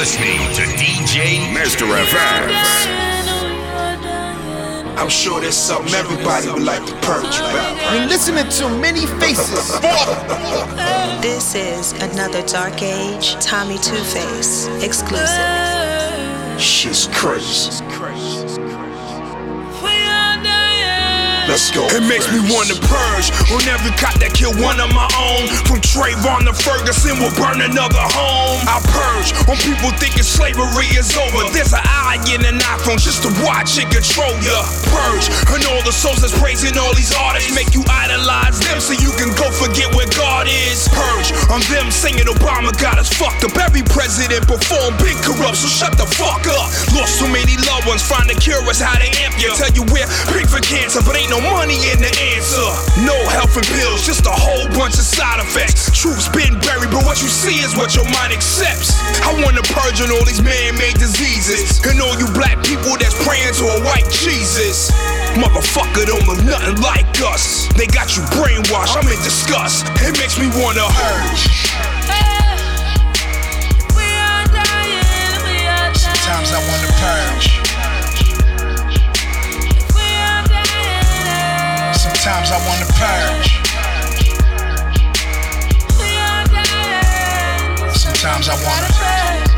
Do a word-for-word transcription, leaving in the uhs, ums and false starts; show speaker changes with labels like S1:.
S1: listening to D J Mister F X.
S2: I'm sure there's something everybody would like to purge about.
S3: You're listening to many faces.
S4: This is another Dark Age Tommy Two Face exclusive.
S2: Shit's crazy. Let's go.
S5: It makes me wanna purge on every cop that killed one of my own. From Trayvon to Ferguson, we'll burn another home. I purge on people thinking slavery is over. There's an eye in an iPhone just to watch and control ya. Purge and all the souls that's praising all these artists, make you idolize them so you can go forget where God is. Purge on them singing Obama got us fucked up. Every president performed been corrupt, so shut the fuck up. Lost so many loved ones, find the cure is how they amp you. Tell you we're big for cancer, but ain't no money in the answer. No health and pills, just a whole bunch of side effects. Truth's been buried, but what you see is what your mind accepts. I wanna purge on all these man-made diseases, and all you black people that's praying to a white Jesus. Motherfucker don't look nothing like us. They got you brainwashed, I'm in disgust. It makes me wanna purge.
S6: Sometimes I wanna purge. Sometimes I wanna purge. Sometimes I wanna